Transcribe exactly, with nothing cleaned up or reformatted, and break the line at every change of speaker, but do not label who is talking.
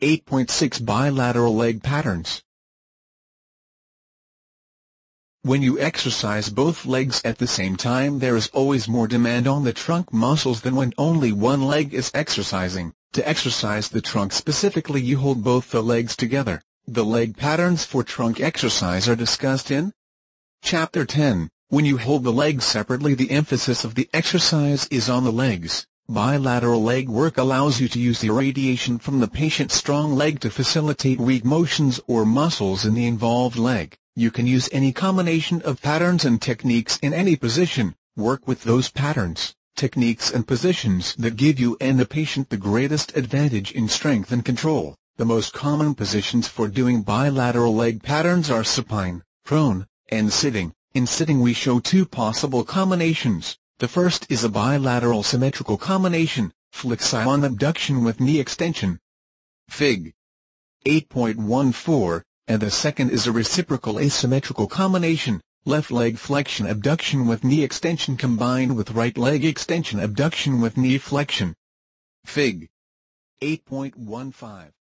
eight point six Bilateral leg patterns. When you exercise both legs at the same time, there is always more demand on the trunk muscles than when only one leg is exercising. To exercise the trunk specifically, you hold both the legs together. The leg patterns for trunk exercise are discussed in Chapter ten. When you hold the legs separately, the emphasis of the exercise is on the legs. Bilateral leg work allows you to use the radiation from the patient's strong leg to facilitate weak motions or muscles in the involved leg. You can use any combination of patterns and techniques in any position. Work with those patterns, techniques and positions that give you and the patient the greatest advantage in strength and control. The most common positions for doing bilateral leg patterns are supine, prone, and sitting. In sitting we show two possible combinations. The first is a bilateral symmetrical combination, flexion abduction with knee extension, Fig. eight point one four, and the second is a reciprocal asymmetrical combination, left leg flexion abduction with knee extension combined with right leg extension abduction with knee flexion. Fig. eight point one five.